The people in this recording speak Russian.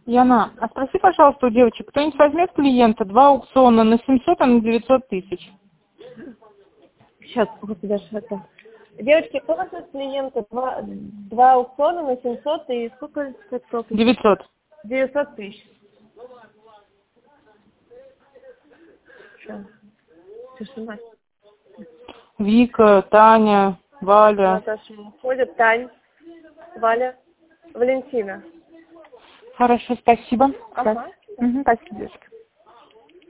Яна, а спроси, пожалуйста, у девочек, кто-нибудь возьмет клиента 2 аукциона на 700, а на 900 тысяч? Сейчас, вот даже это. Девочки, кто возьмет клиента? Два аукциона на 700 и сколько? 900. 900 тысяч. Что? Тишина. Вика, Таня, Валя. Наташа уходит. Тань, Валя, Валентина. Хорошо, спасибо. Ага. Спасибо, девочки.